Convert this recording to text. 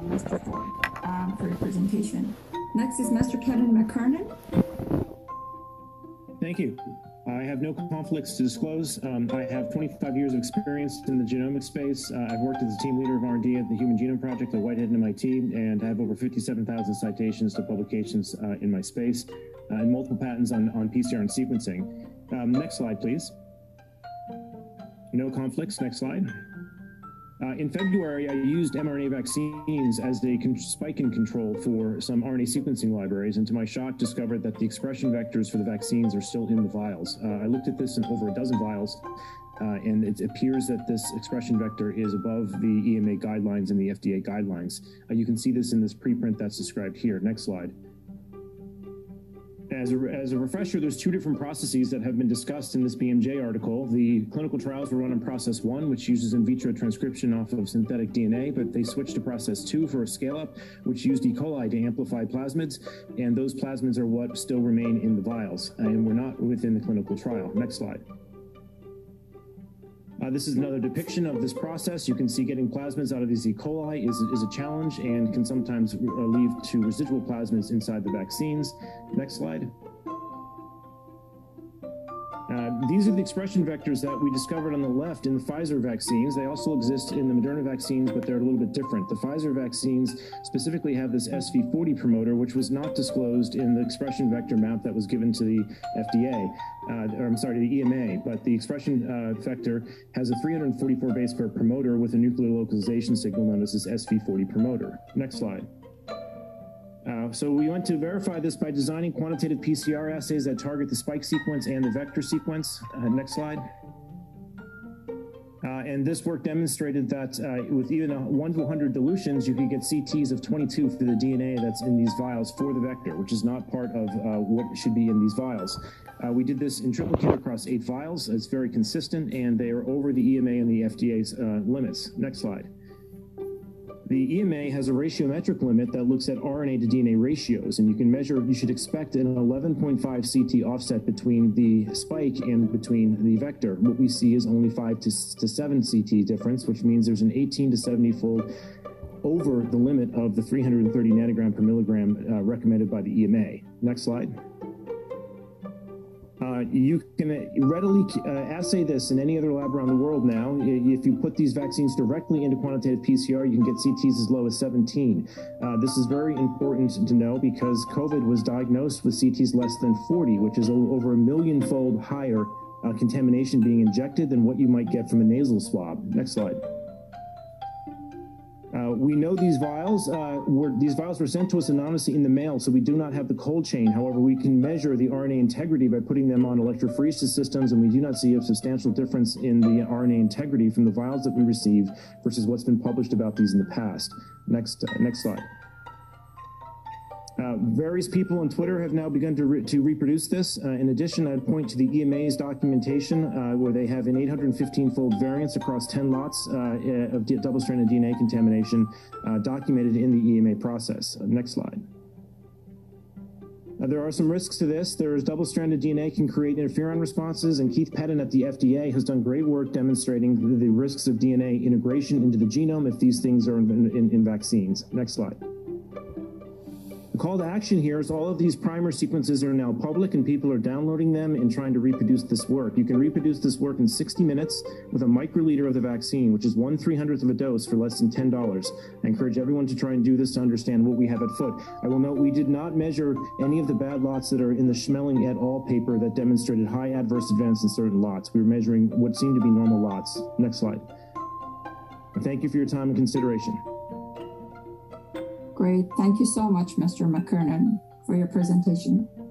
Mr. Ford, for your presentation. Next is Mr. Kevin McKernan. Thank you. I have no conflicts to disclose. I have 25 years of experience in the genomic space. I've worked as a team leader of R&D at the Human Genome Project at Whitehead and MIT, and I have over 57,000 citations to publications in my space, and multiple patents on PCR and sequencing. Next slide, please. No conflicts. Next slide. In February, I used mRNA vaccines as a spike-in control for some RNA sequencing libraries, and to my shock, discovered that the expression vectors for the vaccines are still in the vials. I looked at this in over a dozen vials, and it appears that this expression vector is above the EMA guidelines and the FDA guidelines. You can see this in this preprint that's described here. Next slide. As a refresher, there's two different processes that have been discussed in this BMJ article. The clinical trials were run on process 1, which uses in vitro transcription off of synthetic DNA, but they switched to process 2 for a scale-up, which used E. coli to amplify plasmids, and those plasmids are what still remain in the vials, and we're not within the clinical trial. Next slide. This is another depiction of this process. You can see getting plasmids out of these E. coli is a challenge and can sometimes lead to residual plasmids inside the vaccines. Next slide. These are the expression vectors that we discovered on the left in the Pfizer vaccines. They also exist in the Moderna vaccines, but they're a little bit different. The Pfizer vaccines specifically have this SV40 promoter, which was not disclosed in the expression vector map that was given to the FDA, to the EMA, but the expression vector has a 344 base pair promoter with a nuclear localization signal known as this SV40 promoter. Next slide. So we went to verify this by designing quantitative PCR assays that target the spike sequence and the vector sequence. Next slide. And this work demonstrated that with even 1 to 100 dilutions, you could get CTs of 22 for the DNA that's in these vials for the vector, which is not part of what should be in these vials. We did this in triplicate across 8 vials. It's very consistent, and they are over the EMA and the FDA's limits. Next slide. The EMA has a ratiometric limit that looks at RNA to DNA ratios, and you can measure, you should expect an 11.5 CT offset between the spike and between the vector. What we see is only 5 to 7 CT difference, which means there's an 18 to 70-fold over the limit of the 330 nanogram per milligram recommended by the EMA. Next slide. You can readily assay this in any other lab around the world now. If you put these vaccines directly into quantitative PCR, you can get CTs as low as 17. This is very important to know because COVID was diagnosed with CTs less than 40, which is over a million-fold higher contamination being injected than what you might get from a nasal swab. Next slide. We know these vials were sent to us anonymously in the mail, so we do not have the cold chain. However, we can measure the RNA integrity by putting them on electrophoresis systems, and we do not see a substantial difference in the RNA integrity from the vials that we received versus what's been published about these in the past. Next slide. Various people on Twitter have now begun to reproduce this. In addition, I'd point to the EMA's documentation where they have an 815-fold variance across 10 lots of double-stranded DNA contamination documented in the EMA process. Next slide. There are some risks to this. Double-stranded DNA can create interferon responses, and Keith Pettin at the FDA has done great work demonstrating the risks of DNA integration into the genome if these things are in vaccines. Next slide. The call to action here is all of these primer sequences are now public and people are downloading them and trying to reproduce this work. You can reproduce this work in 60 minutes with a microliter of the vaccine, which is 1/300th of a dose for less than $10. I encourage everyone to try and do this to understand what we have at foot. I will note we did not measure any of the bad lots that are in the Schmeling et al. Paper that demonstrated high adverse events in certain lots. We were measuring what seemed to be normal lots. Next slide. Thank you for your time and consideration. Great. Thank you so much, Mr. McKernan, for your presentation.